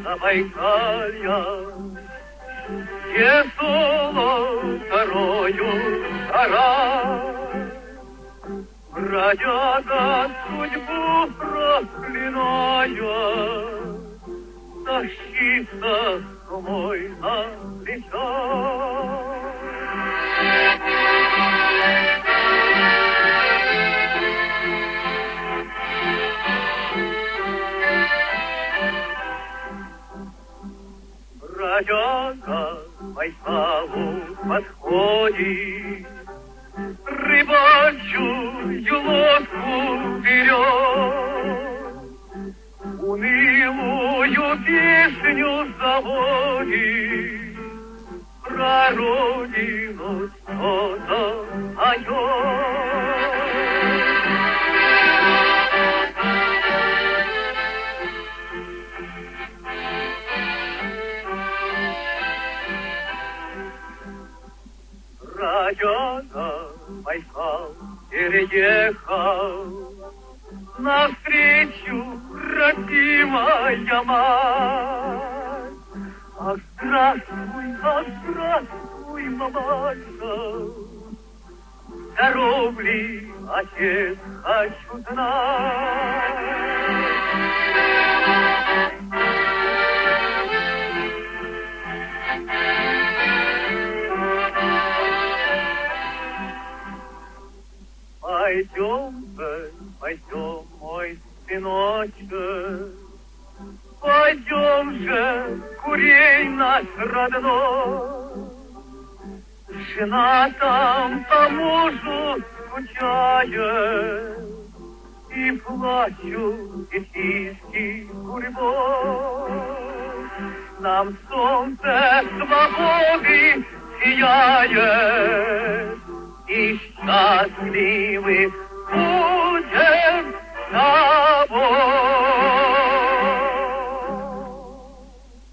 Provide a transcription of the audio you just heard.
Забайкалья, где золотою гора, бродяга судьбу проклиная, тащится мой на плечах. Бродяга Байкалу подходит, рыбачью лодку берет, унылую песню заводит, про родину что-то поет. Бродяга Байкал переехал, навстречу родимая мать. Ах, здравствуй, мамаша, здоров ли отец, хочу знать. Пойдем, мой сыночек, пойдем же, курей наш родной. Жена там по мужу скучает, и плачут детишки гурьбой. Нам солнце свободы сияет, и счастливы